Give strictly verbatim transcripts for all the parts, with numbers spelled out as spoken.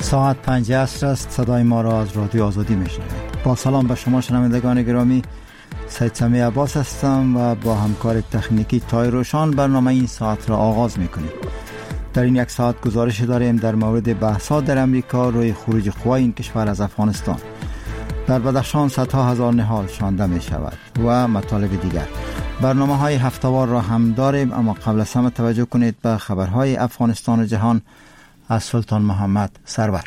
ساعت پنج عصر است. صدای ما را از رادیو آزادی میشنوید. با سلام به شما شنوندگان گرامی، سید سمی عباس هستم و با همکار تکنیکی تای روشان برنامه این ساعت را آغاز میکنیم. در این یک ساعت گزارش داریم در مورد بحثات در امریکا روی خروج قوای این کشور از افغانستان. در بدخشان صدها هزار نهال شانده می شود و مطالب دیگر. برنامه های هفته‌وار را هم داریم، اما قبل از همه توجه کنید به خبرهای افغانستان و جهان از سلطان محمد سرور.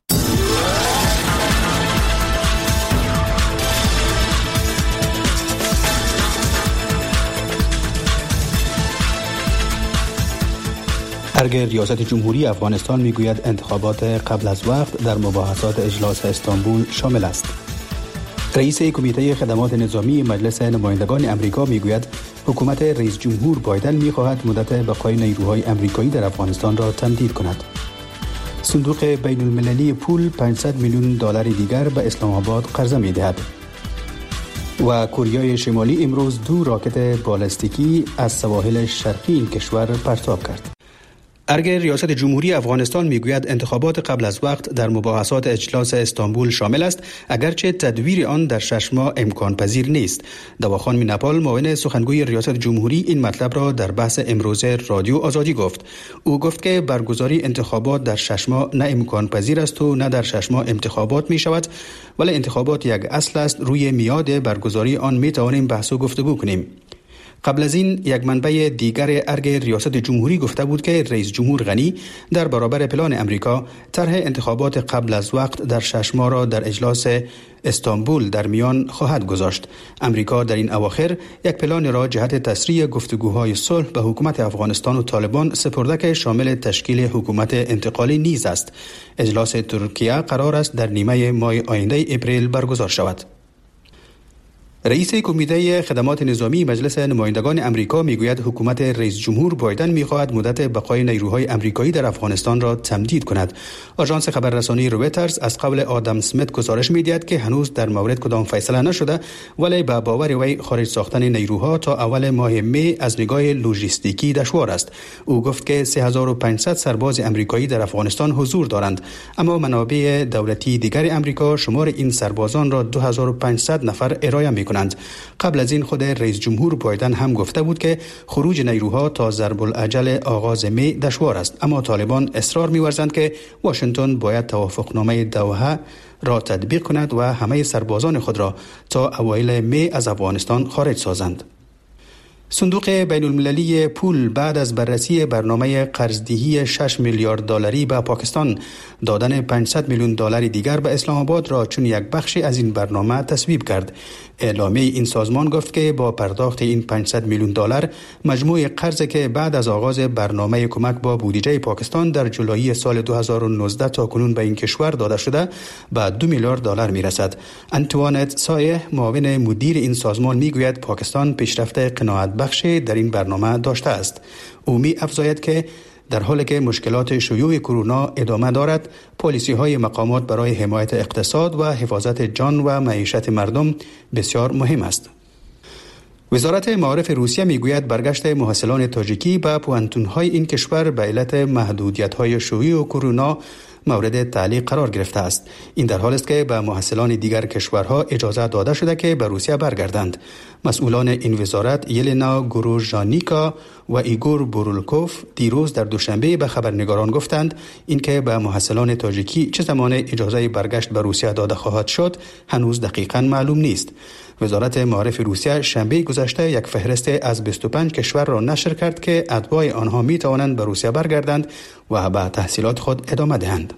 ارگ ریاست جمهوری افغانستان میگوید انتخابات قبل از وقت در مباحثات اجلاس استانبول شامل است. رئیس کمیته خدمات نظامی مجلس نمایندگان امریکا میگوید حکومت رئیس جمهور بایدن میخواهد مدت بقای نیروهای امریکایی در افغانستان را تمدید کند. صندوق بین المللی پول پانصد میلیون دلار دیگر به اسلام آباد قرضه میدهد. و کره شمالی امروز دو راکت بالستیکی از سواحل شرقی این کشور پرتاب کرد. ارگ ریاست جمهوری افغانستان میگوید انتخابات قبل از وقت در مباحثات اجلاس استانبول شامل است، اگرچه تدویر آن در شش ماه امکان پذیر نیست. دواخان مینپال، معاون سخنگوی ریاست جمهوری، این مطلب را در بحث امروز رادیو آزادی گفت. او گفت که برگزاری انتخابات در شش ماه نه امکان پذیر است و نه در شش ماه انتخابات می شود، ولی انتخابات یک اصل است. روی میاد برگزاری آن می توانیم بحث و گفتگو کنیم. قبل از این یک منبع دیگر ارگ ریاست جمهوری گفته بود که رئیس جمهور غنی در برابر پلان امریکا طرح انتخابات قبل از وقت در شش ماه را در اجلاس استانبول در میان خواهد گذاشت. امریکا در این اواخر یک پلان را جهت تسریع گفتگوهای صلح به حکومت افغانستان و طالبان سپرده که شامل تشکیل حکومت انتقالی نیز است. اجلاس ترکیه قرار است در نیمه ماه آینده اپریل برگزار شود. رئیس کمیته خدمات نظامی مجلس نمایندگان امریکا میگوید حکومت رئیس جمهور بایدن میخواهد مدت بقای نیروهای امریکایی در افغانستان را تمدید کند. آژانس خبررسانی رویترز از قول آدم اسمیت گزارش میدهد که هنوز در مورد کدام فیصله نشده، ولی به باور وی خارج ساختن نیروها تا اول ماه می از نگاه لوجستیکی دشوار است. او گفت که سه هزار و پانصد سرباز امریکایی در افغانستان حضور دارند، اما منابع دولتی دیگر امریکا شمار این سربازان را دو هزار و پانصد نفر ارائه می‌کنند. قبل از این خود رئیس جمهور بایدن هم گفته بود که خروج نیروها تا ضرب الاجل آغاز می دشوار است، اما طالبان اصرار می‌ورزند که واشنگتن باید توافقنامه دوحه را تطبیق کند و همه سربازان خود را تا اوایل می از افغانستان خارج سازند. صندوق بین المللی پول بعد از بررسی برنامه قرضدهی شش میلیارد دلاری به پاکستان، دادن پانصد میلیون دلار دیگر به اسلام آباد را چون یک بخشی از این برنامه تصویب کرد. اعلامیه این سازمان گفت که با پرداخت این پانصد میلیون دلار مجموع قرضی که بعد از آغاز برنامه کمک با بودجه پاکستان در جولای سال دو هزار و نوزده تا کنون به این کشور داده شده به دو میلیارد دلار میرسد. انتوانت سایه، معاون مدیر این سازمان، میگوید پاکستان پیشرفت قناعت بخشی در این برنامه داشته است. او می افزاید که در حالی که مشکلات شیوع کرونا ادامه دارد، پالیسی های مقامات برای حمایت اقتصاد و حفاظت جان و معیشت مردم بسیار مهم است. وزارت معارف روسیه میگوید برگشت محصلان تاجیکی به پوهنتون‌های این کشور به علت محدودیت‌های شیوع کرونا مورد تعلیق قرار گرفته است. این در حالی است که به محصلان دیگر کشورها اجازه داده شده که به روسیه برگردند. مسئولان این وزارت یلنا گروژانیکا و ایگور بورولکوف دیروز در دوشنبه به خبرنگاران گفتند اینکه به محصلان تاجیکی چه زمان اجازه برگشت به روسیه داده خواهد شد هنوز دقیقاً معلوم نیست. وزارت معارف روسیه شنبه گذشته یک فهرست از بیست و پنج کشور را نشر کرد که اتباع آنها می توانند به روسیه برگردند و به تحصیلات خود ادامه دهند.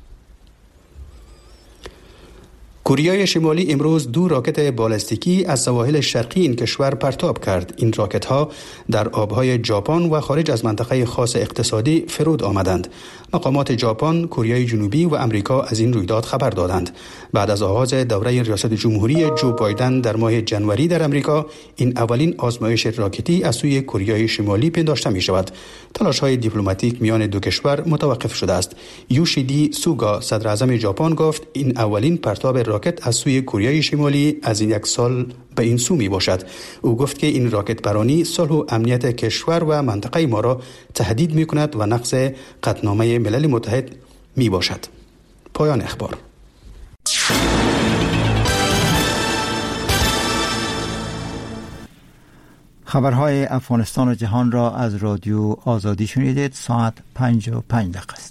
کره شمالی امروز دو راکت بالستیکی از سواحل شرقی این کشور پرتاب کرد. این راکت ها در آبهای ژاپن و خارج از منطقه خاص اقتصادی فرود آمدند. مقامات ژاپن، کره جنوبی و امریکا از این رویداد خبر دادند. بعد از آغاز دوره ریاست جمهوری جو بایدن در ماه ژانویه در امریکا، این اولین آزمایش راکتی از سوی کره شمالی پنداشته می شود. تلاش های دیپلماتیک میان دو کشور متوقف شده است. یوشیدی سوگا، صدر اعظم ژاپن، گفت این اولین پرتاب راکت از سوی کره شمالی از این یک سال به این سو می باشد. او گفت که این راکت بارانی صلح و امنیت کشور و منطقه ما را تهدید می کند و نقض قطعنامه ملل متحد می باشد. پایان اخبار. خبرهای افغانستان و جهان را از رادیو آزادی شنیدید. ساعت پنج و پنج دقیقه است.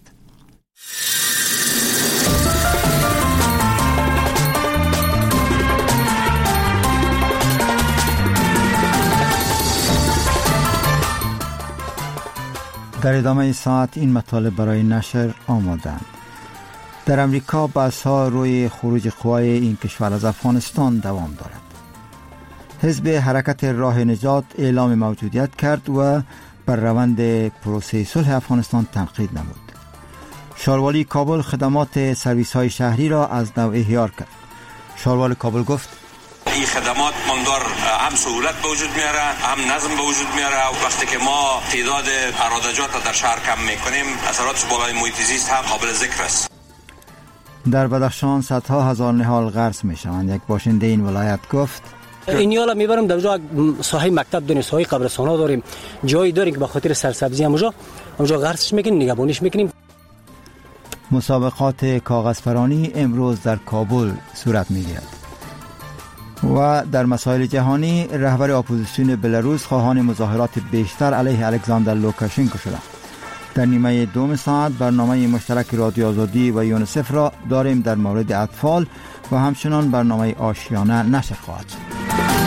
در ادامه ساعت این مطالب برای نشر آمادند. در امریکا بحث‌ها روی خروج قوای این کشور از افغانستان دوام دارد. حزب حرکت راه نجات اعلام موجودیت کرد و بر روند پروسه صلح افغانستان تنقید نمود. شاروالی کابل خدمات سرویس های شهری را از نو احیار کرد. شاروالی کابل گفت این خدمات منگار هم سهولت به وجود میاره، هم نظم به وجود میاره. وقتی که ما تعداد ارادجات را در شهر کم میکنیم، اثرات بالای محیط زیست هم قابل ذکر است. در بدخشان صدها هزار نهال غرس میشوند. یک باشنده این ولایت گفت اینیالا میبرم در اونجا ساحه مکتب داریم، ساحه قبرستانا داریم، جایی داریم که به خاطر سرسبزی اونجا اونجا غرسش میکنیم، نگهبانیش میکنیم. مسابقات کاغذپرانی امروز در کابل صورت میگیرد. و در مسائل جهانی رهبر اپوزیسیون بلاروس خواهان مظاهرات بیشتر علیه الکساندر لوکاشنکو شدند. در نیمه دوم ساعت برنامه مشترک رادیو آزادی و یونیسف را داریم در مورد اطفال و همچنان برنامه آشیانه نشر خواهد شد.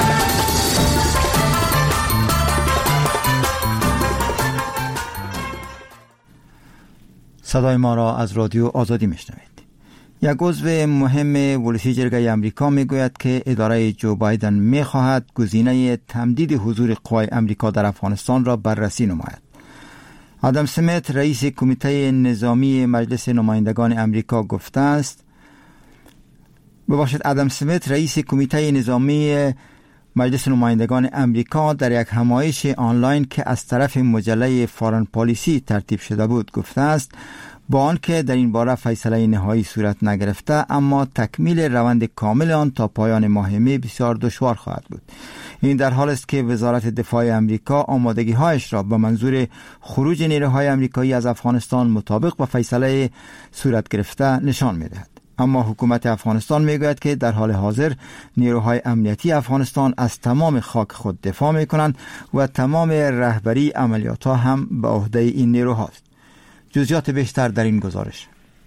صدای ما را از رادیو آزادی میشنوید. یک عضو مهم ولسی جرگه امریکا میگوید که اداره جو بایدن میخواهد گزینه تمدید حضور قوای امریکا در افغانستان را بررسی نماید. آدم سمیت رئیس کمیته نظامی مجلس نمایندگان امریکا گفته است بباشد آدم سمیت رئیس کمیته نظامی مجلس نمایندگان امریکا در یک همایش آنلاین که از طرف مجله فارن پالیسی ترتیب شده بود گفته است با آنکه در این باره فیصله نهایی صورت نگرفته اما تکمیل روند کامل آن تا پایان ماه می بسیار دشوار خواهد بود. این در حال است که وزارت دفاع امریکا آمادگی هایش را به منظور خروج نیروهای امریکایی از افغانستان مطابق با فیصله صورت گرفته نشان می‌دهد. اما حکومت افغانستان میگوید که در حال حاضر نیروهای امنیتی افغانستان از تمام خاک خود دفاع میکنند و تمام رهبری عملیاتها هم به عهده این نیروهاست. جزئیات بیشتر در این گزارش.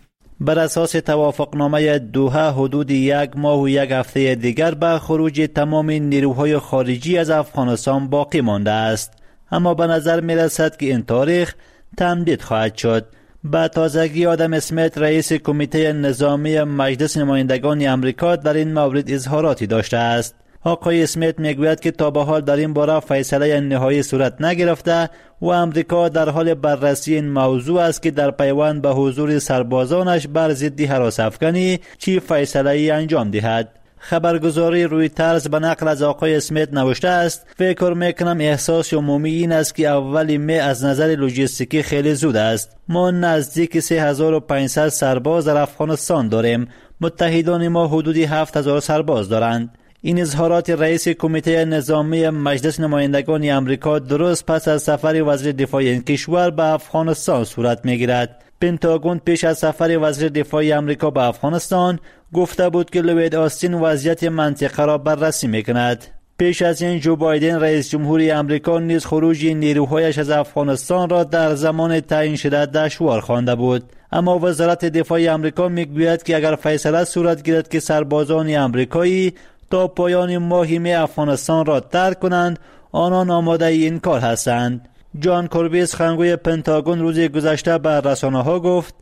بر اساس توافقنامه دوحه حدود یک ماه و یک هفته دیگر به خروج تمام نیروهای خارجی از افغانستان باقی مانده است، اما به نظر می رسد که این تاریخ تمدید خواهد شد. با تازگی آدم اسمیت رئیس کمیته نظامی مجلس نمایندگان امریکا در این مورد اظهاراتی داشته است. آقای اسمیت میگوید که تا به حال در این باره فیصله نهایی صورت نگرفته و امریکا در حال بررسی این موضوع است که در پیوند به حضور سربازانش بر ضد هراس افغانی چی فیصله انجام دهد. خبرگزاری رویترز به نقل از آقای اسمیت نوشته است فکر میکنم احساس عمومی این است که اول می از نظر لوجستیکی خیلی زود است. ما نزدیک سه هزار و پانصد سرباز در افغانستان داریم. متحدان ما حدود هفت هزار سرباز دارند. این اظهارات رئیس کمیته نظامی مجلس نمایندگان امریکا درست پس از سفر وزیر دفاع این کشور به افغانستان صورت میگیرد. پنتاگون پیش از سفر وزیر دفاع امریکا به افغانستان گفته بود که لوید آستین وضعیت منطقه را بررسی میکند. پیش از این جو بایدن رئیس جمهوری امریکا نیز خروج نیروهایش از افغانستان را در زمان تعیین شده دشوار خوانده بود. اما وزارت دفاع امریکا میگوید که اگر فیصله صورت گیرد که سربازان امریکایی تا پایان ماه می افغانستان را ترک کنند، آنان آماده این کار هستند. جان کوربی سخنگوی پنتاگون روز گذشته به رسانه‌ها گفت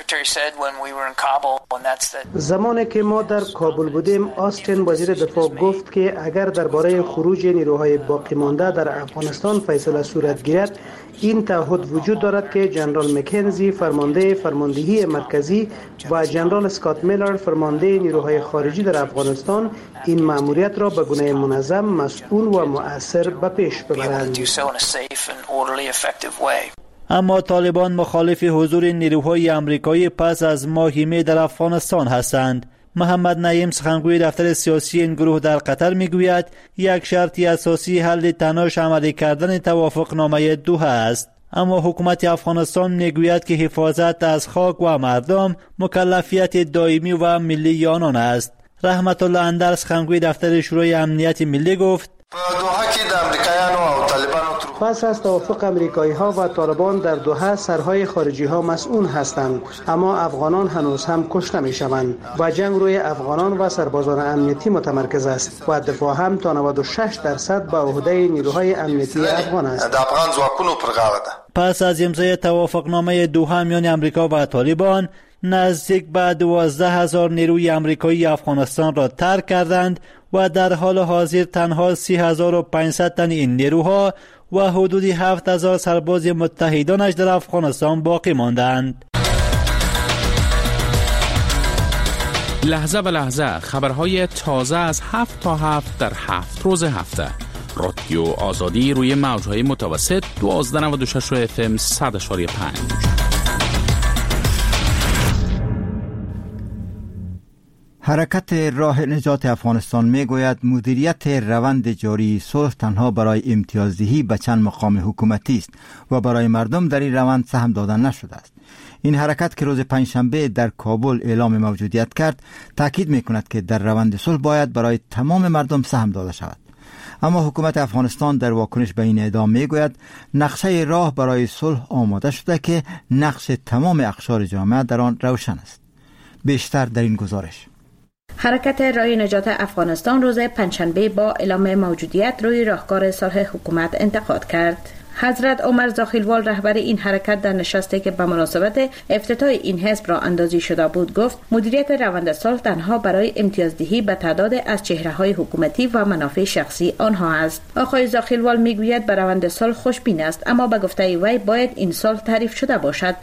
زمانی که ما در کابل بودیم آستین وزیر دفاع گفت که اگر درباره خروج نیروهای باقی مانده در افغانستان فیصله صورت گیرد این تعهد وجود دارد که جنرال مکنزی فرمانده فرماندهی مرکزی و جنرال اسکات میلر فرمانده نیروهای خارجی در افغانستان این مأموریت را به گونه منظم، مسئول و مؤثر به پیش ببرند. اما طالبان مخالف حضور نیروهای امریکایی پس از ماهی می در افغانستان هستند. محمد نعیم سخنگوی دفتر سیاسی این گروه در قطر میگوید یک شرط اساسی حل تناش عملی کردن توافقنامه دوحه است. اما حکومت افغانستان میگوید که حفاظت از خاک و مردم مکلفیت دائمی و ملی آنان است. رحمت الله اندرس خنگوی دفتر شورای امنیت ملی گفت پس از توافق امریکایی ها و طالبان در دوحه سرهای خارجی ها مسئول هستند، اما افغانان هنوز هم کشته می شوند و جنگ روی افغانان و سربازان امنیتی متمرکز است و دفاع هم تا نود و شش درصد به عهده نیروهای امنیتی افغان است. پس از امضای توافقنامه دوحه میان امریکا و طالبان، نزدیک به دوازده هزار نیروی امریکایی افغانستان را ترک کردند و در حال حاضر تنها سی هزار و پانصد تن این نیروها و حدود هفت هزار سرباز متحدانش در افغانستان باقی ماندند. لحظه به لحظه خبرهای تازه از هفت تا هفت در هفت روز هفته. رادیو آزادی روی موجهای متوسط دوازده نود و شش اف ام صد و پنج. حرکت راه نجات افغانستان میگوید مدیریت روند جاری صلح تنها برای امتیازدهی به چند مقام حکومتی است و برای مردم در این روند سهم دادن نشده است. این حرکت که روز پنجشنبه در کابل اعلام موجودیت کرد، تاکید میکند که در روند صلح باید برای تمام مردم سهم داده شود. اما حکومت افغانستان در واکنش به این اعلام میگوید نقشه راه برای صلح آماده شده که نقش تمام اقشار جامعه در آن روشن است. بیشتر در این گزارش. حرکت راه نجات افغانستان روز پنجشنبه با اعلام موجودیت روی راهکار صلح حکومت انتقاد کرد. حضرت عمر زاخیلوال رهبر این حرکت در نشستی که به مناسبت افتتاح این حزب را اندازی شده بود گفت مدیریت روند صلح تنها برای امتیازدهی به تعداد از چهره‌های حکومتی و منافع شخصی آنها است. آقای زاخیلوال میگوید به روند صلح خوشبین است، اما به گفته وی باید این صلح تعریف شده باشد.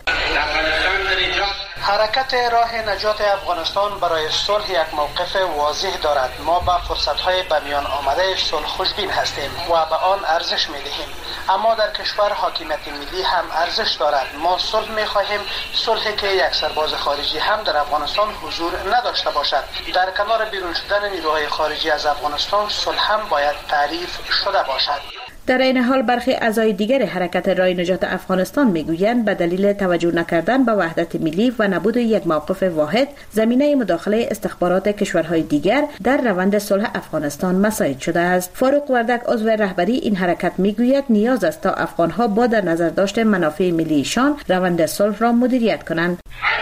حرکت راه نجات افغانستان برای صلح یک موقف واضح دارد. ما به فرصت‌های به میان آمده صلح خوشبین هستیم و به آن ارزش می‌دهیم. اما در کشور حاکمیت ملی هم ارزش دارد. ما صلح می‌خواهیم، صلحی که یک سرباز خارجی هم در افغانستان حضور نداشته باشد. در کنار بیرون شدن نیروهای خارجی از افغانستان، صلح هم باید تعریف شده باشد. در این حال برخی اعضای دیگر حرکت راه نجات افغانستان میگویند به دلیل توجه نکردن به وحدت ملی و نبود یک موقف واحد، زمینه مداخله استخبارات کشورهای دیگر در روند صلح افغانستان مساعد شده است. فاروق وردک عضو رهبری این حرکت میگوید نیاز است تا افغانها با در نظر داشت منافع ملیشان روند صلح را مدیریت کنند.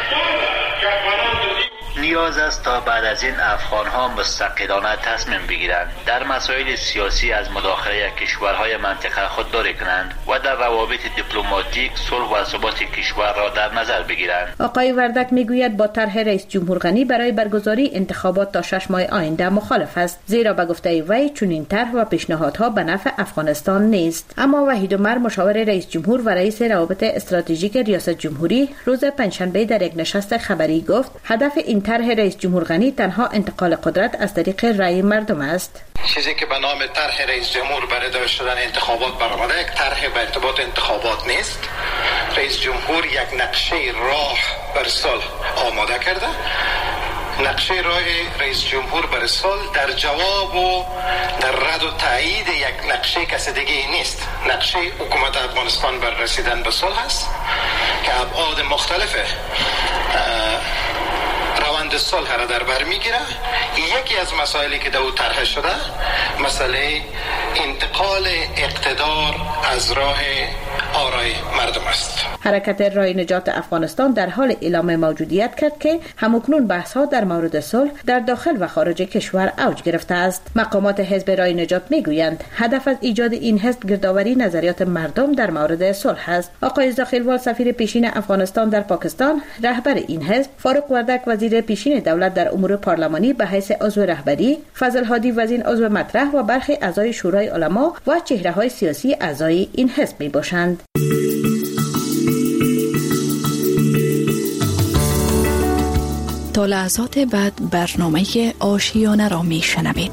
نیاز است تا بعد از این افغان‌ها مستقلانه تصمیم بگیرند، در مسائل سیاسی از مداخله کشورهای منطقه خودداری کنند و در روابط دیپلماتیک صلح و ثبات کشور را در نظر بگیرند. آقای وردک میگوید با طرح رئیس جمهور غنی برای برگزاری انتخابات تا شش ماه آینده مخالف است، زیرا به گفته وی چنین طرح و پیشنهادها به نفع افغانستان نیست. اما وحید عمر مشاور رئیس جمهور و رئیس روابط استراتژیک ریاست جمهوری روز پنجشنبه در یک نشست خبری گفت هدف این طرح رئیس جمهور غنی تنها انتقال قدرت از طریق رأی مردم است. چیزی که به نام طرح رئیس جمهور برای داشته شدن انتخابات برآمده، یک طرح به ارتباط انتخابات نیست. رئیس جمهور یک نقشه راه بر صلح آماده کرده. نقشه راه رئیس جمهور بر صلح در جواب و در رد و تایید یک نقشه کس دیگه نیست. نقشه حکومت افغانستان بر رسیدن به صلح است که ابعاد مختلف روند صلح را در بر میگیره. یکی از مسائلی که در او طرح شده مسئله انتقال اقتدار از راه آرای مردم است. حرکت راه نجات افغانستان در حال اعلام موجودیت کرد که همکنون بحث‌ها در مورد صلح در داخل و خارج کشور اوج گرفته است. مقامات حزب راه نجات میگویند هدف از ایجاد این حزب گردآوری نظریات مردم در مورد صلح است. آقای زاخیلوال سفیر پیشین افغانستان در پاکستان، رهبر این حزب، فاروق وردک وزیر پیشین دولت در امور پارلمانی به حیث عضو رهبری، فضل هادی وزیر عضو مطرح و برخی اعضای شورای علما و چهره‌های سیاسی اعضای این حزب میباشند. تا لحظات بعد برنامه آشیانه را میشنوید.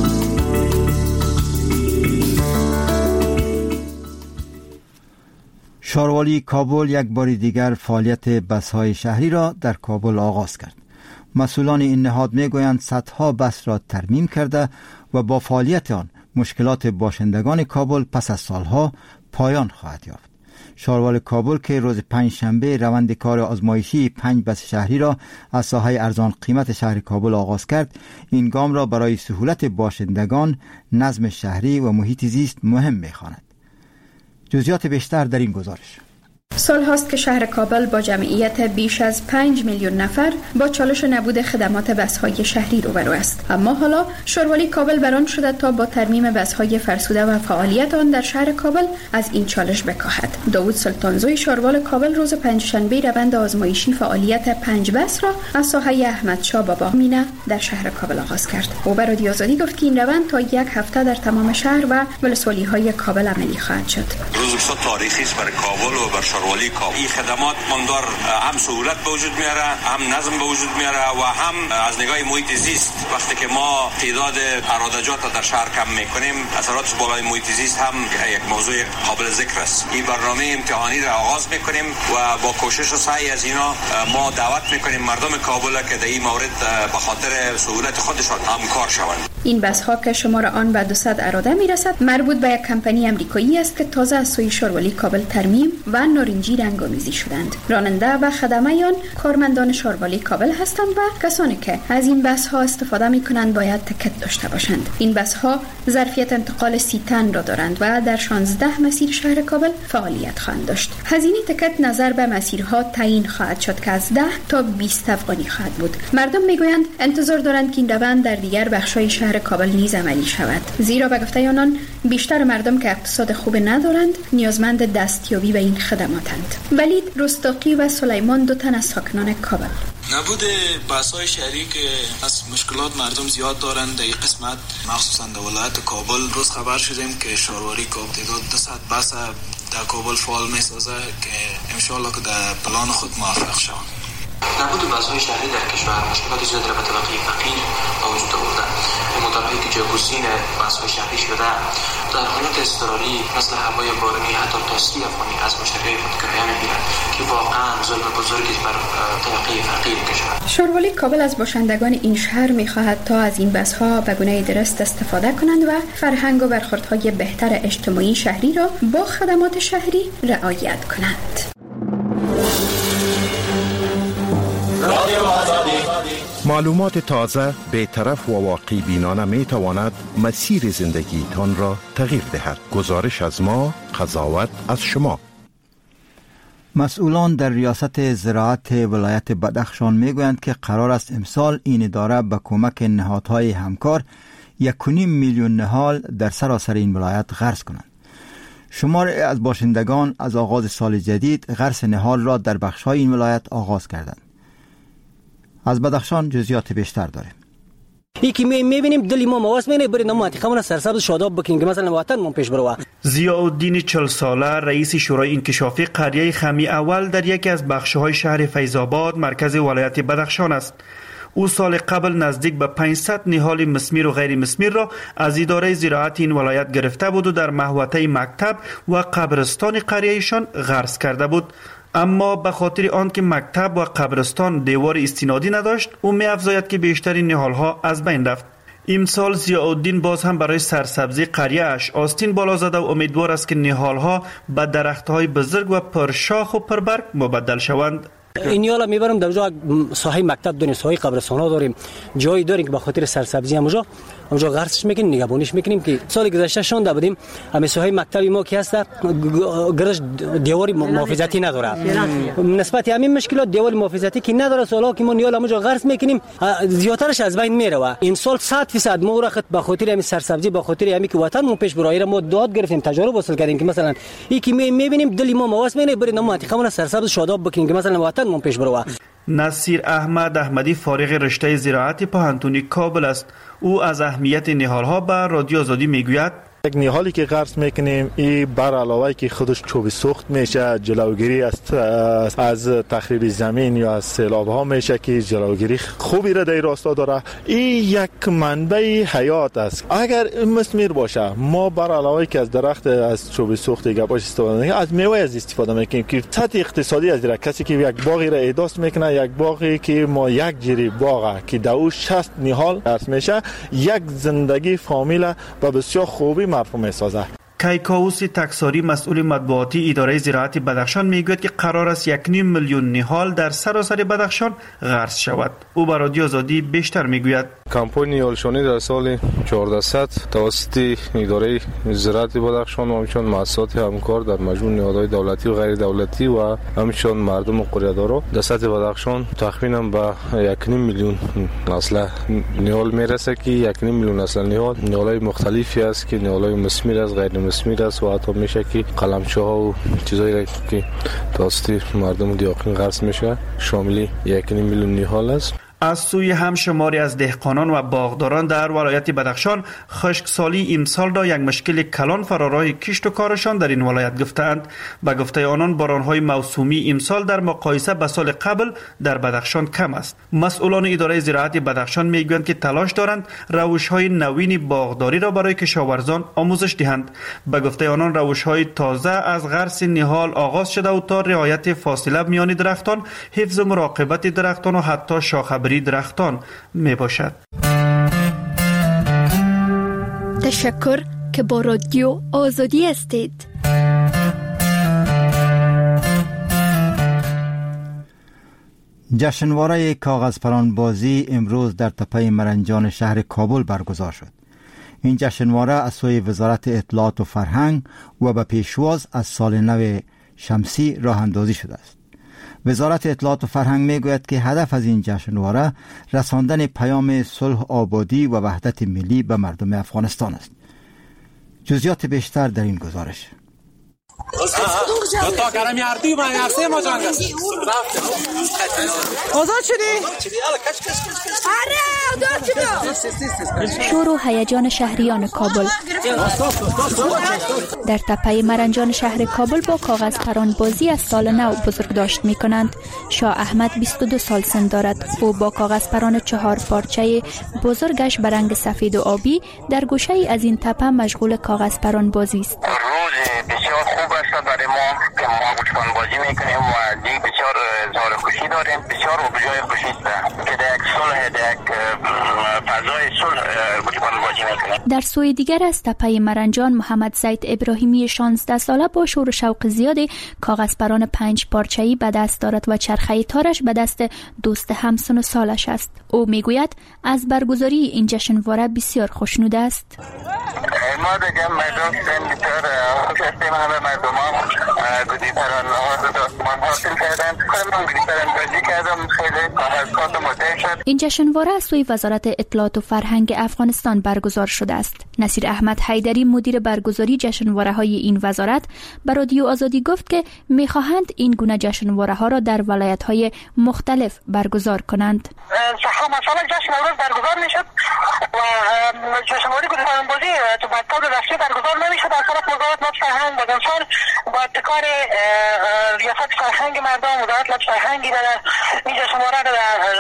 شاروالی کابل یک بار دیگر فعالیت بس‌های شهری را در کابل آغاز کرد. مسئولان این نهاد میگویند صدها بس را ترمیم کرده و با فعالیت آن مشکلات باشندگان کابل پس از سالها پایان خواهد یافت. شاروال کابل که روز پنج شنبه روند کار آزمایشی پنج بس شهری را از ساحه ارزان قیمت شهر کابل آغاز کرد، این گام را برای سهولت باشندگان، نظم شهری و محیط زیست مهم می‌خواند. جزئیات بیشتر در این گزارش. سال هاست که شهر کابل با جمعیت بیش از پنج میلیون نفر با چالش نبود خدمات بس‌های شهری روبرو است. اما حالا شاروالی کابل بران شده تا با ترمیم بس‌های فرسوده و فعالیت آن در شهر کابل از این چالش بکاهد. داوود سلطانزوی شاروال کابل روز پنجشنبه روند آزمایشی فعالیت پنج بس را از ساحه احمدشاه بابا مینه در شهر کابل آغاز کرد. او به رادیو آزادی گفت که این روند تا یک هفته در تمام شهر و ولسوالی‌های کابل عملی خواهد شد. روز بسیار تاریخی است برای کابل و بر شاروالی کابل. این خدمات مندار هم سهولت به وجود میاره، هم نظم به وجود میاره و هم از نگاه محیط زیست. وقتی که ما تعداد عراضات در شهر کم میکنیم، اثرات بالای محیط زیست هم یک موضوع قابل ذکر است. این برنامه امتحانی را آغاز میکنیم و با کوشش و سعی از اینا ما دعوت میکنیم مردم کابل که در این مورد به خاطر سهولت خودشان همکار شوند. این بس ها که شمار آن به دویست اراده میرسد مربوط به یک کمپانی امریکایی است که تازه از سوی شاروالی کابل ترمیم و نارنجی رنگ‌آمیزی شدند. راننده و خدمه آن کارمندان شاروالی کابل هستند و کسانی که از این بس ها استفاده میکنند باید تکت داشته باشند. این بس ها ظرفیت انتقال سی تن را دارند و در شانزده مسیر شهر کابل فعالیت خواهند داشت. هزینه تکت نظر به مسیرها تعیین خواهد شد که از ده تا بیست افغانی خواهد بود. مردم میگویند انتظار دارند که این روند در دیگر بخش‌های شهر کابل نیز عملی شود، زیرا به گفته آنان بیشتر مردم که اقتصاد خوب ندارند نیازمند دستیابی به این خدماتند. ولید رستاقی و سلیمان دو تن از ساکنان کابل: نبود بس‌های شهری که از مشکلات مردم زیاد دارند در این قسمت، مخصوصا در ولایت کابل. روز خبر شدیم که شاروالی کابل تعداد دویست بس در کابل فعال می‌سازه که ان شاءالله که در پلان خود موفق شوند. نبود بس‌های شهری در کشور مشکلات زیاد را به طبقه فقیر به وجود آورده. مطالعاتی که جایگزین بس‌های شهری شده در حالت اضطراری مثل هوای بارانی حتی تا سی افغانی از مشتریای خود کرایه می‌گیرند که واقعا ظلم بزرگی بر طبقه فقیر کشور. شاروالی کابل از باشندگان این شهر می‌خواهد تا از این بس‌ها به گونه درست استفاده کنند و فرهنگ و برخوردهای بهتر اجتماعی شهری را با خدمات شهری رعایت کنند. معلومات تازه، بی‌طرف و واقعی بینانه می تواند مسیر زندگی تان را تغییر دهد. گزارش از ما، قضاوت از شما. مسئولان در ریاست زراعت ولایت بدخشان می گویند که قرار است امسال این اداره به کمک نهادهای همکار یک و نیم میلیون نهال در سراسر این ولایت غرس کنند. شمار از باشندگان از آغاز سال جدید غرس نهال را در بخش‌های این ولایت آغاز کردند. از بدخشان جزئیات بیشتر داریم. ای که می‌بینیم دلی ما مواس مینه برای منطقه‌مون سرسبز شاداب بکنیم که مثلا وطنمون پیش بره. ضیاءالدین چهل ساله رئیس شورای انکشافی قریه خمی اول در یکی از بخش‌های شهر فیض‌آباد مرکز ولایت بدخشان است. او سال قبل نزدیک به پانصد نهال مسمیر و غیر مسمیر را از اداره زراعت این ولایت گرفته بود و در محوطه مکتب و قبرستان قریهشان غرس کرده بود. اما به خاطر آن که مکتب و قبرستان دیوار استنادی نداشت، او می افزاید که بیشترین نهالها از بین رفت. امسال ضیاءالدین باز هم برای سرسبزی قریه اش آستین بالا زده و امیدوار است که نهالها به درختهای بزرگ و پرشاخ و پربرگ مبدل شوند. این یالا میبرم در جا ساحه مکتب داریم، ساحه قبرستان ها داریم، جایی داریم که به خاطر سرسبزی همونجا اونجا غرسش میکنیم، نگهبانیش میکنیم که سال گذشته شونده بودیم همه ساحه مکتبی ما که هست گرش دیواری محافظتی نداره. نسبت همین مشکلات دیوار محافظتی که نداره، سالا که ما نیال همونجا غرس میکنیم زیاترش از بین میره. و این سال صد درصد ما رخت به خاطر همین سرسبزی به خاطر همین که وطنمون پیش برای ما داد گرفتیم، تجارب حاصل کردیم که مثلا این که میبینیم دلی ما مواس مینه برای منطقه‌مون سرسبز شاداب بکنیم که مثلا وطنمون پیش بره. نصیر احمد احمدی فارغ رشته زراعت پوهنتون کابل است. او از اهمیت نهالها به رادیو آزادی میگوید: یک نهالی که غرس میکنیم این بر علاوه که خودش چوب سوخت میشه، جلوگیری از از تخریب زمین یا از سیلاب ها میشه که جلوگیری خوبی را در راستا داره. این یک منبع حیات است. اگر مسمیر باشه ما بر علاوه که از درخت از چوب سوخت گباش استفاده میکنیم، از میوه از استفاده میکنیم که سطح اقتصادی از درک. کسی که یک باغی را ایداست میکنه، یک باغی که ما یک جری باغه که دو شصت نهال غرس میشه، یک زندگی فامیل و بسیار خوبی مفهوم میسازه. کیکاووس تکساری مسئول مطبوعاتی اداره زراعت بدخشان میگوید که قرار است یک نیم میلیون نهال در سراسر بدخشان غرس شود. او به رادیو آزادی بیشتر میگوید. کمپانی نهالشانی در سال چهارصد توسط اداره زراعت بدخشان و همچنین مؤسسات همکار در مجموع نهادهای دولتی و غیر دولتی و همچنین مردم قریه‌دارا در سطح بدخشان تقریبا به یک نیم میلیون نسل نهال میرسه که یک نیم میلیون نسل نهال نهال‌های مختلفی است که نهال‌های مسمیر است، غیر مسمیر است و حتی میشه که قلمچه‌ها و چیزایی که توسط مردم دیاقین غرس میشه شامل یک نیم میلیون نهال است. از سوی هم شماری از دهقانان و باغداران در ولایت بدخشان خشکسالی امسال را یک مشکل کلان فراراه کشت و کارشان در این ولایت گفتند. به گفته آنان بارانهای موسومی امسال در مقایسه به سال قبل در بدخشان کم است. مسئولان اداره زراعت بدخشان میگویند که تلاش دارند روش‌های نوین باغداری را برای کشاورزان آموزش دهند. به گفته آنان روش‌های تازه از غرس نهال آغاز شده و تا رعایت فاصله میان درختان، حفظ و مراقبت درختان و حتی شاخه‌بری درختان می باشد. تشکر که با رادیو آزادی هستید. جشنواره کاغذ پرانبازی امروز در تپه مرنجان شهر کابل برگزار شد. این جشنواره از سوی وزارت اطلاعات و فرهنگ و به پیشواز از سال نو شمسی راه اندازی شده است. وزارت اطلاعات و فرهنگ میگوید که هدف از این جشنواره رساندن پیام صلح، آبادی و وحدت ملی به مردم افغانستان است. جزئیات بیشتر در این گزارش. شور و هیجان شهریان کابل در تپه مرنجان شهر کابل با کاغذ پرانبازی از سال نو بزرگداشت می کنند. شاه احمد بیست و دو سال سن دارد. او با کاغذ پران چهار پارچه بزرگش به رنگ سفید و آبی در گوشه ای از این تپه مشغول کاغذ پرانبازی است. بسیار خوب است برای ما که ما بچپن بازی میکنیم و دیگه بسیار زار خوشی داریم. بسیار به جای خوشی است که در یک صلح در یک فضای صلح بچپن بازی میکنیم. در سوی دیگر از تپه مرنجان محمد زید ابراهیمی شانزده ساله با شور و شوق زیاد کاغذ پران پنج پارچه‌ای به دست دارد و چرخه تارش به دست دوست همسن و سالش است. او میگوید از برگزاری این جشنواره بسیار خوشنود است. ما دیگه مردم بسیار خوش هستیم. همه مردم ها گودی پران ها داستمان حاصل کردن. من گودی پران بازی کردم. خیلی کاغذات مطرح شد. این جشنواره از سوی وزارت اطلاعات و فرهنگ افغانستان برگزار شده است. نصیر احمد حیدری مدیر برگزاری جشنواره های این وزارت به رادیو آزادی گفت که میخواهند این گونه جشنواره ها را در ولایت های مختلف برگزار کنند. مثلا جشن نوروز برگزار میشد و جشنواره گودی پران بازی تو طور رسمی برگزار نمیشد. از طرف وزارت لطف فرهنگ و دانشان با ابتکار ریاست فرهنگ مردم وزارت لطف فرهنگی در این جشنواره در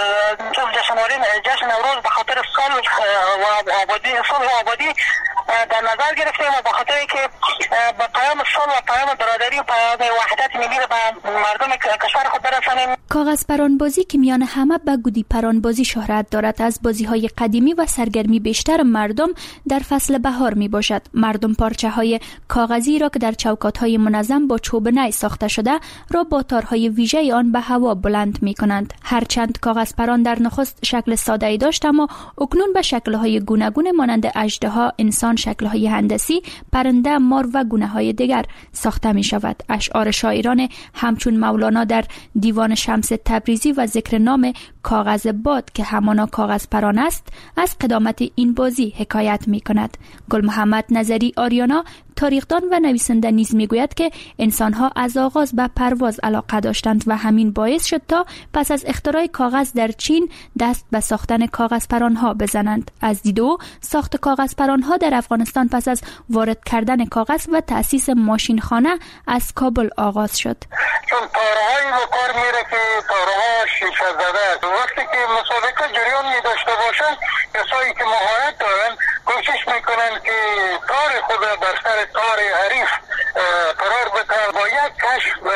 جشنواره جشن نوروز به خاطر صلح و آبادی صلح و آبادی در نظر گرفتیم و به خاطر اینکه با پیام صلح و پیام برادری و پیام وحدت ملی به مردم کشور خود برسانیم. کاغذ پرانبازی که میان همه به گودی پرانبازی شهرت دارد از بازی‌های قدیمی و سرگرمی بیشتر مردم در فصل بهار می باشد. مردم پارچه های کاغذی را که در چوکات های منظم با چوب نی ساخته شده را با تارهای ویژه آن به هوا بلند می کنند. هرچند کاغذ پران در نخست شکل ساده ای داشت اما اکنون به شکل های گوناگون مانند اژدها، انسان، شکل های هندسی، پرنده، مار و گونه های دیگر ساخته می شود. اشعار شاعران همچون مولانا در دیوان شمس تبریزی و ذکر نام کاغذ باد که همانا کاغذ پران است از قدامت این بازی حکایت می کند. گل محمد نظری آریانا تاریخدان و نویسنده نیز میگوید که انسانها از آغاز به پرواز علاقه داشتند و همین باعث شد تا پس از اختراع کاغذ در چین دست به ساختن کاغذ پرانها بزنند. از دید او ساخت کاغذ پرانها در افغانستان پس از وارد کردن کاغذ و تأسیس ماشین خانه از کابل آغاز شد. چون تارهایی به کار میره که تارها شیشه زده است. وقتی که مسابقه جریان می داشته باشند کسایی که مهارت دارن کوشش میکنن که تار خود بر سر تار حریف قرار بده با یک کشف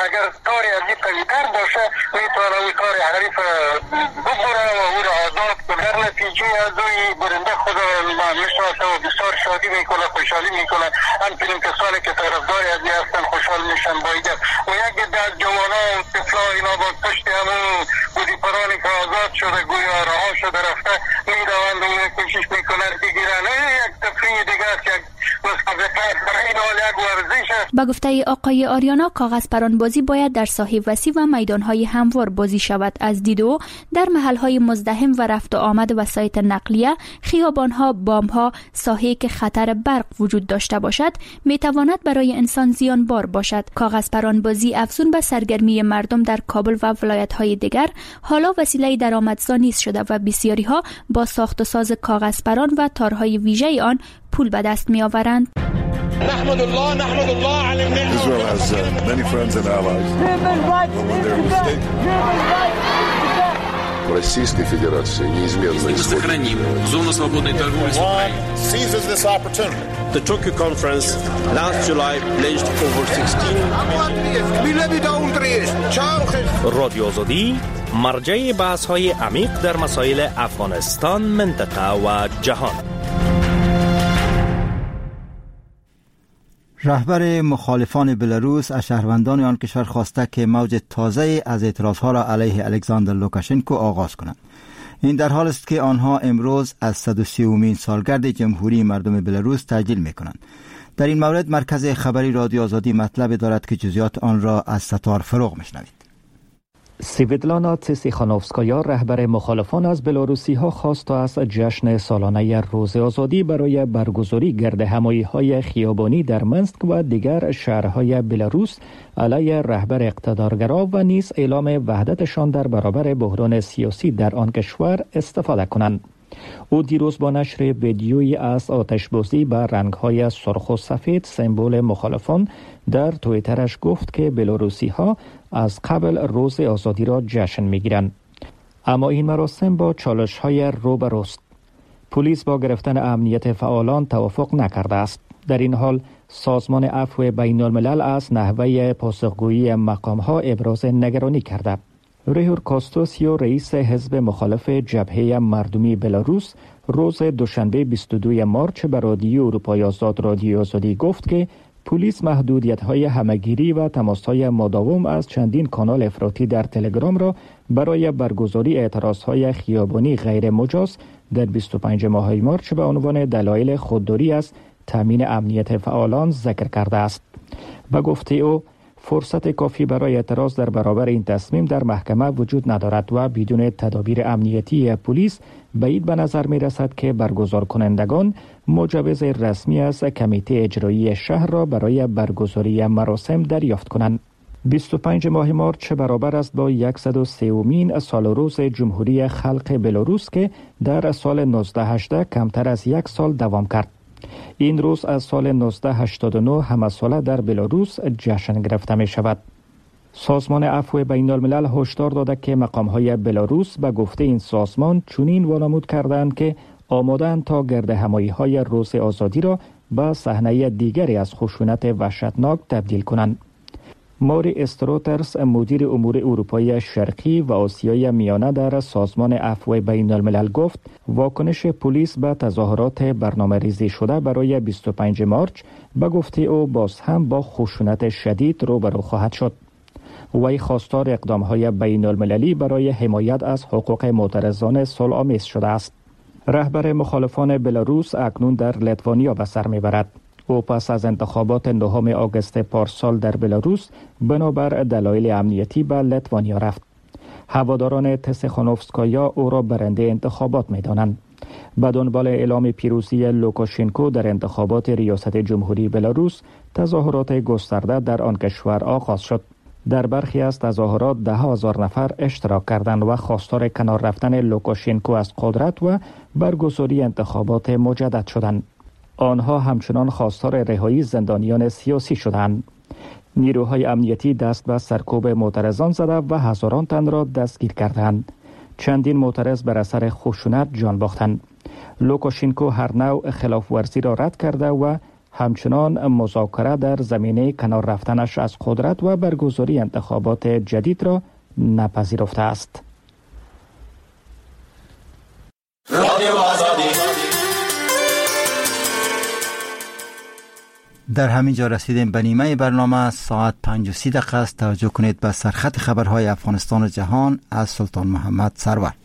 اگر کاری از این قوی‌تر باشه میتونه اون کار حریف ببره و او را آزاد کنه. در نتیجه از اوی برنده خود میشناسه و بسیار شادی میکنه، خوشحالی میکنه. همچنین کسانی که طرفدار از این هستن خوشحال میشن بایده. و یک عده از جوانا و طفلا اینا با پشت همون گودیپرانی که آزاد شده گویا رها شده رفته میروند و اون کوشش میکنن که گیرن. یک تفریح دیگه است، یک مسابقه برای این حال یک ورزش است. با گفته آقای آریانا کاغذ پران بازی باید در ساحه وسیع و میدانهای هموار بازی شود. از دیدو در محلهای مزدحم و رفت و آمد وسایط نقلیه، خیابانها، بامها، ساحه‌ای که خطر برق وجود داشته باشد میتواند برای انسان زیانبار باشد. کاغذ پران بازی افزون به سرگرمی مردم در کابل و ولایت‌های دیگر حالا وسیله درآمدزا نیز شده و بسیاری ها با ساخت و ساز کاغذ پران و تارهای ویژه آن پول به دست می‌آورند. نحمد الله نحمد الله على النعمة. Israel has uh, many friends and allies. Российской Федерации неизменно сохраним зону свободной торговли с Украиной. Seizes this opportunity. The Tokyo conference last July pledged over sixteen رادیو آزادی مرجع بحث‌های عمیق در مسائل افغانستان، منطقه و جهان. رهبر مخالفان بلاروس از شهروندان آن کشور خواسته که موج تازه از اعتراضها را علیه الکساندر لوکاشنکو آغاز کنند. این در حال است که آنها امروز از صد و سیومین سالگرد جمهوری مردم بلاروس تجلیل می‌کنند. در این مورد مرکز خبری رادیو آزادی مطلب دارد که جزئیات آن را از ستار فروغ میشنوید. سویتلانا تسیخانوفسکایا رهبر مخالفان از بلاروسی ها خواست تا از جشن سالانه روز آزادی برای برگزاری گردهمایی‌های خیابانی در منسک و دیگر شهرهای بلاروس علیه رهبر اقتدارگرا و نیز اعلام وحدتشان در برابر بحران سیاسی در آن کشور استفاده کنند. او دیروز با نشر ویدیویی از آتش‌بازی با رنگ‌های سرخ و سفید سمبل مخالفان در توییترش گفت که بلاروسی‌ها از قبل روز آزادی را جشن می‌گیرند. اما این مراسم با چالش‌های روبروست. پلیس با گرفتن امنیت فعالان توافق نکرده است. در این حال سازمان عفو بین‌الملل از نحوه پاسخگویی مقام‌ها ابراز نگرانی کرده. ریهور کاستوسیو رئیس حزب مخالف جبهه مردمی بلاروس روز دوشنبه بیست و دوم مارچ به رادیو اروپای آزاد رادیو آزادی گفت که پلیس محدودیت‌های همگیری و تماس‌های مداوم از چندین کانال افراطی در تلگرام را برای برگزاری اعتراض‌های خیابانی غیر مجاز در بیست و پنجم ماه مارچ به عنوان دلایل خودداری از تامین امنیت فعالان ذکر کرده است. به گفته او فرصت کافی برای اعتراض در برابر این تصمیم در محکمه وجود ندارد و بدون تدابیر امنیتی پلیس بعید به نظر می رسد که برگزار کنندگان مجوز رسمی از کمیته اجرایی شهر را برای برگزاری مراسم دریافت کنند. بیست و پنجم ماه مارچ برابر است با صد و سومین سال روز جمهوری خلق بلاروس که در سال نوزده هجده کمتر از یک سال دوام کرد. این روز از سال نوزده هشتاد و نه همه ساله در بلاروس جشن گرفته می شود. سازمان عفو بین الملل هشدار داده که مقام‌های بلاروس به گفته این سازمان چنین وانمود کردند که آماده‌اند تا گردهمایی‌های روز آزادی را به صحنه دیگری از خشونت وحشتناک تبدیل کنند. ماری استروترز مدیر امور اروپای شرقی و آسیای میانه در سازمان عفو بین الملل گفت واکنش پلیس به تظاهرات برنامه ریزی شده برای بیست و پنجم مارچ به گفته او باز هم با خشونت شدید روبرو خواهد شد. وی خواستار اقدام‌های بین المللی برای حمایت از حقوق معترضان صلح‌آمیز شده است. رهبر مخالفان بلاروس اکنون در لیتوانیا به سر میبرد. او پس از انتخابات نهم آگوست پارسال در بلاروس بنابر دلایل امنیتی به لیتوانیا رفت. هواداران تسیخانوفسکایا او را برنده انتخابات می‌دانند. به دنبال اعلام پیروزی لوکاشنکو در انتخابات ریاست جمهوری بلاروس، تظاهرات گسترده در آن کشور آغاز شد. در برخی از تظاهرات ده هزار نفر اشتراک کردند و خواستار کنار رفتن لوکاشنکو از قدرت و برگزاری انتخابات مجدد شدند. آنها همچنان خواستار رهایی زندانیان سیاسی شدند. نیروهای امنیتی دست به سرکوب معترضان زده و هزاران تن را دستگیر کردند. چندین معترض بر اثر خشونت جان باختند. لوکاشنکو هر نوع خلاف ورزی را رد کرده و همچنان مذاکره در زمینه کنار رفتنش از قدرت و برگزاری انتخابات جدید را نپذیرفته است. در همین جا رسیدیم به نیمه برنامه. ساعت پنج و سی دقیقه است. توجه کنید به سرخط خبرهای افغانستان و جهان از سلطان محمد سرور.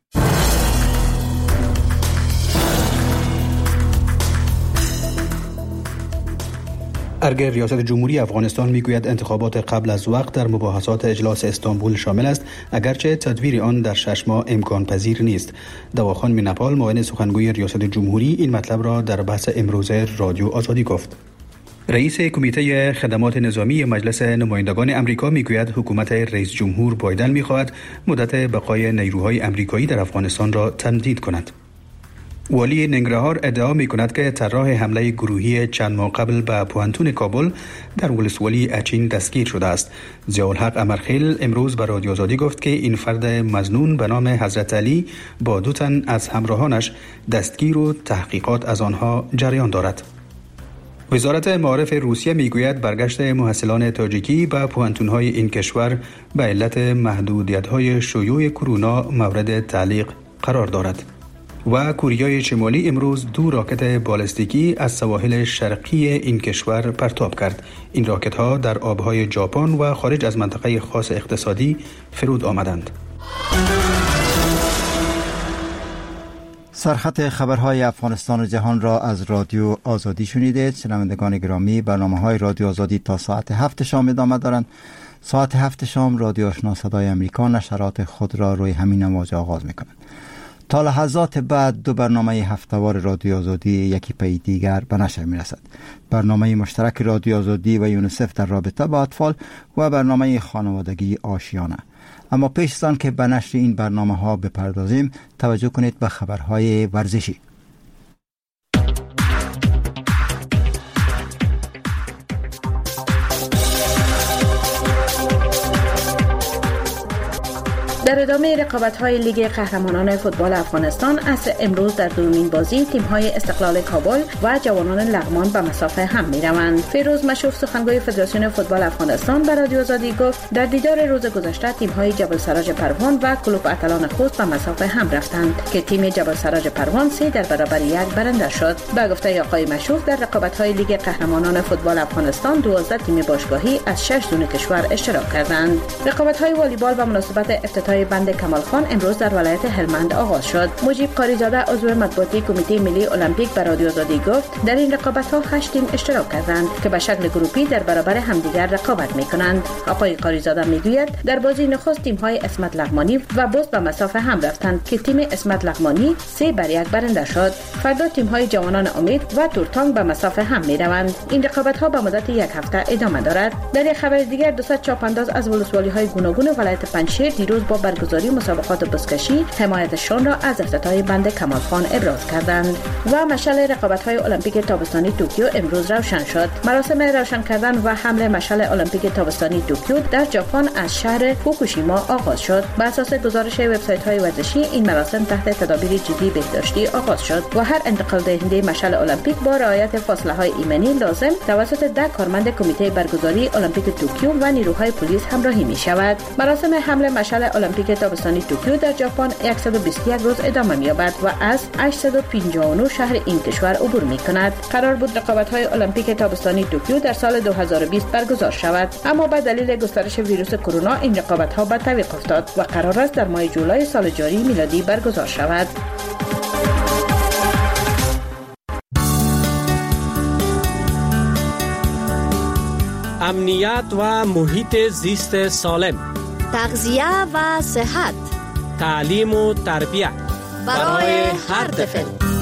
ارگه ریاست جمهوری افغانستان میگوید انتخابات قبل از وقت در مباحثات اجلاس استانبول شامل است، اگرچه تدویر آن در شش ماه امکان پذیر نیست. دواخان مینپال معاون سخنگوی ریاست جمهوری این مطلب را در بحث امروز رادیو آزادی گفت. رئیس کمیته خدمات نظامی مجلس نمایندگان امریکا میگوید حکومت رئیس جمهور بایدن میخواهد مدت بقای نیروهای امریکایی در افغانستان را تمدید کند. والی ننگرهار ادعا می کند که طراح حمله گروهی چند ماه قبل به پوهنتون کابل در ولسوالی اچین دستگیر شده است. ضیاءالحق امرخیل امروز به رادیو آزادی گفت که این فرد مظنون به نام حضرت علی با دو تن از همراهانش دستگیر و تحقیقات از آنها جریان دارد. وزارت معارف روسیه میگوید برگشت محصلان تاجیکی به پوهنتون‌های این کشور به علت محدودیت‌های شیوع کرونا مورد تعلیق قرار دارد. و کوریای شمالی امروز دو راکت بالستیکی از سواحل شرقی این کشور پرتاب کرد. این راکت ها در آبهای ژاپن و خارج از منطقه خاص اقتصادی فرود آمدند. سرخط خبرهای افغانستان و جهان را از رادیو آزادی شنیدید. شنوندگان گرامی، برنامه‌های رادیو آزادی تا ساعت هفت شام ادامه دارند. ساعت هفت شام رادیو آشنا صدای امریکا نشرات خود را روی همین امواج آغاز می‌کند. تا لحظات بعد دو برنامه هفته‌وار رادیو آزادی یکی پی دیگر به نشر می‌رسد. برنامه مشترک رادیو آزادی و یونیسف در رابطه با اطفال و برنامه خانوادگی آشیانه. اما پیش از آن که به نشر این برنامه‌ها بپردازیم، توجه کنید به خبرهای ورزشی. در ادامه رقابت‌های لیگ قهرمانان فوتبال افغانستان از امروز در دومین بازی تیم‌های استقلال کابل و جوانان لغمان به مسافه هم می‌روند. فیروز مشوف سخنگوی فدراسیون فوتبال افغانستان به رادیو آزادی گفت در دیدار روز گذشته تیم‌های جبل سراج پروان و کلوب اتلان خوست به مسافه هم رفتند که تیم جبل سراج پروان سه در برابر یک برنده شد. به گفته آقای مشوف در رقابت‌های لیگ قهرمانان فوتبال افغانستان دوازده تیم باشگاهی از شش زون کشور اشتراک کردند. رقابت‌های والیبال به مناسبت افتتاح بند کمال خان امروز در ولایت هلمند آغاز شد. مجیب قاریزاده عضو مطبوعاتی کمیته ملی المپیک به رادیو آزادی گفت در این رقابت‌ها هشت تیم اشتراک کردند که به شکل گروپی در برابر همدیگر رقابت می‌کنند. آقای قاریزاده میگوید در بازی نخست تیم‌های اسمت لغمانی و بست به مسافه هم رفتند که تیم اسمت لغمانی سه بر یک برنده شد. فردا تیم‌های جوانان امید و تورتانگ به مسافه هم می‌روند. این رقابت‌ها به مدت یک هفته ادامه دارد. در یک خبر دیگر دو صد چاپانداز از ولسوالی‌های گوناگون ولایت پنجشیر دیروز با برگزاری مسابقات بزکشی حمایتشان را از افتتاح بند کمال خان ابراز کردند. و مشعل رقابت‌های المپیک تابستانی توکیو امروز روشن شد. مراسم روشن کردن و حمل مشعل المپیک تابستانی توکیو در ژاپن از شهر فوکوشیما آغاز شد. بر اساس گزارش وبسایت‌های ورزشی این مراسم تحت تدابیر جدی بهداشتی آغاز شد و هر انتقال دهنده مشعل المپیک با رعایت فاصله‌های ایمنی لازم توسط ده کارمند کمیته برگزاری المپیک توکیو و نیروهای پلیس همراهی می‌شود. مراسم حمل مشعل المپیک تابستانی توکیو در ژاپن صد و بیست و یک روز ادامه می‌یابد و از هشتصد و پنجاه و نه شهر این کشور عبور می‌کند. قرار بود رقابت‌های المپیک تابستانی توکیو در سال دو هزار و بیست برگزار شود، اما به دلیل گسترش ویروس کرونا این رقابت‌ها به تعویق افتاد و قرار است در ماه جولای سال جاری میلادی برگزار شود. امنیت و محیط زیست سالم، تغذیه و صحت، تعلیم و تربیت برای هر طفل.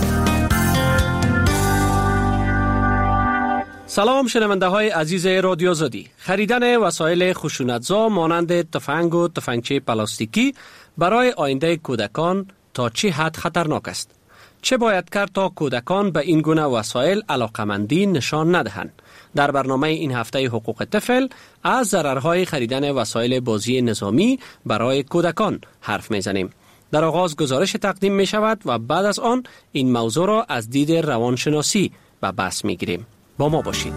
سلام شنونده های عزیز رادیو آزادی. خریدن وسایل خشونتزا مانند تفنگ و تفنگچه پلاستیکی برای آینده کودکان تا چه حد خطرناک است؟ چه باید کرد تا کودکان به این گونه وسایل علاقمندی نشان ندهند؟ در برنامه این هفته حقوق طفل از ضررهای خریدن وسایل بازی نظامی برای کودکان حرف میزنیم. در آغاز گزارش تقدیم می شود و بعد از آن این موضوع را از دید روانشناسی به بحث می گیریم. با ما باشید.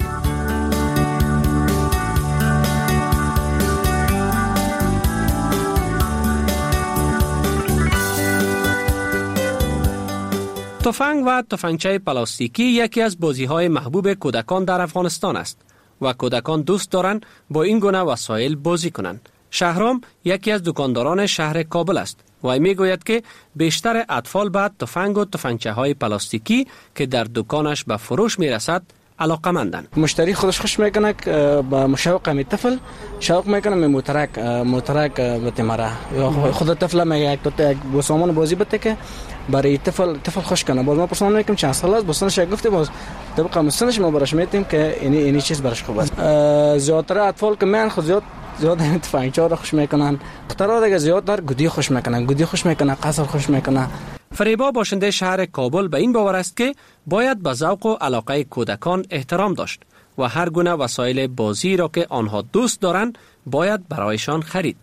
تفنگ و تفنگچه پلاستیکی یکی از بازی‌های محبوب کودکان در افغانستان است و کودکان دوست دارند با این گونه وسایل بازی کنند. شهرام یکی از دکانداران شهر کابل است و میگوید که بیشتر اطفال به تفنگ و تفنگچه‌های پلاستیکی که در دکانش به فروش میرسد علاقه‌مندند. مشتری خودش خوش میکنه با مشوق می طفل شوق میکنه می موترک موترک بده مرا خود طفل میگه یک تا یک با سامان بازی بده که برای طفل طفل خوش کنه. باز ما پرسان میکنم چند سال است بسنش گفته باز طبقا مسنش ما براش میتیم که اینی اینی چیز براش خوب است. زیادتر اطفال که من خود زیاد زیاد تفنگچه را خوش میکنن. دخترها دیگه زیادتر گودی خوش میکنن. گودی خوش میکنه، قصر خوش میکنه. فریبا باشنده شهر کابل به این باور است که باید به ذوق و علاقه کودکان احترام داشت و هر گونه وسایل بازی را که آنها دوست دارند باید برایشان خرید.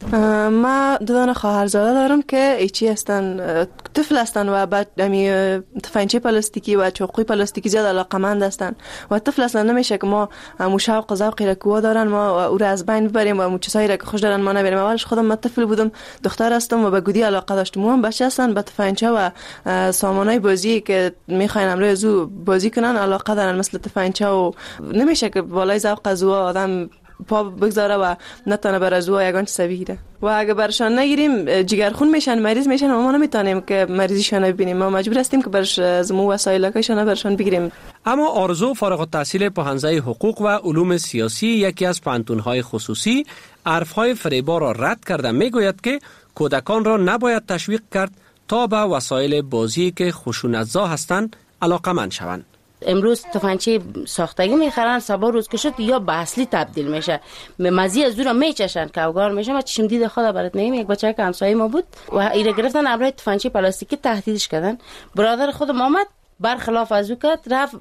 ما دو دانه خواهرزاده دارم که ایچی هستن، طفل هستن و بعد امی تفنگچه پلاستیکی و چاقوی پلاستیکی زیاد علاقمند هستن و طفل اصلا نمیشه که ما مشوق و ذوقی را که دارن ما او را از بین ببریم و چیزایی را که خوش دارن ما نبریم. اولش خودم من طفل بودم، دختر هستم و به گودی علاقه داشتم. هم بچه هستن به تفنگچه و سامانای بازی که میخواین امروز زو بازی کنن علاقه دارن، مثل تفنگچه و نمیشه که بالای ذوق از آدم پا بگذاره و نتونه بر از او یگان سویره و اگه برشان نگیریم جگرخون میشن، مریض میشن و ما نمیتونیم که مریضیشان ببینیم. ما مجبور هستیم که برش از مو وسایل کشان برشان بگیریم. اما آرزو فارغ التحصیل پوهنځی حقوق و علوم سیاسی یکی از پوهنتون‌های خصوصی حرف‌های فریبا را رد کرده میگوید که کودکان را نباید تشویق کرد تا به وسایل بازی که خشونت‌زا هستند علاقه‌مند شوند. امروز تفنگچه ساختگی میخرن، سبا روز که شد یا به اصلی تبدیل میشه، مزی از دور میچشن که اوگار میشه. ما چشم دید خدا برات میگم، یک بچه که همسایه ما بود و ایره گرفتن امروز تفنگچه پلاستیکی تهدیدش کردن. برادر خودم آمد برخلاف از او کرد، رفت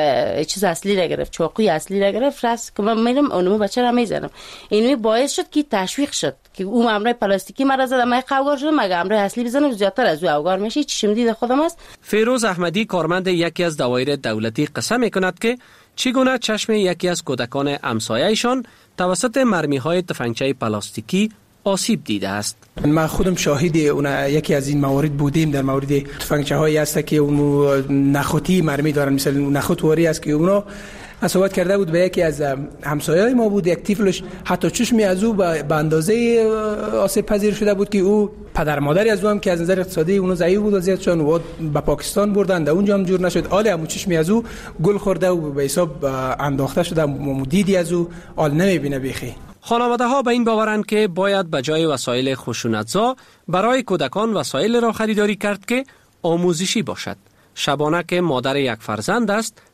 چیز اصلی را گرفت، چاقوی اصلی را گرفت، رفت که من میرم اونمو بچه را میزنم. اینوی باعث شد که تشویق شد که اون امروز پلاستیکی مرا زد، من اوگار شدم، مگه امروز اصلی بزنم زیادتر از او اوگار میشه. چشم دید خودم است. فیروز احمدی کارمند یکی از دوایر دولتی قصه میکند که چگونه چشم یکی از کودکان همسایه‌شان توسط مرمی‌های تفنگچه پلاستیکی آسیب دیده است. ما خودم شاهد اون یکی از این موارد بودیم. در مورد تفنگچه هایی است که اون نخوتی مرمی دارن، مثل نخوت واری است که اونو صحبت کرده بود به یکی از همسایه‌های ما بود، یک طفلش حتی چشمی از او به اندازه آسیب پذیر شده بود که او پدر مادری از او هم که از نظر اقتصادی اونو ضعیف بود و زیاد شون و به پاکستان بردن، در اونجا هم جور نشد. آل هم چشمی از او گل خورده و به حساب انداخته شده، دیدی از او آل نمیبینه بیخی. خانواده ها به این باورند که باید به جای وسایل خشونت‌زا برای کودکان وسایل را خریداری کرد که آموزشی باشد. شبانه که مادر یک فرزند است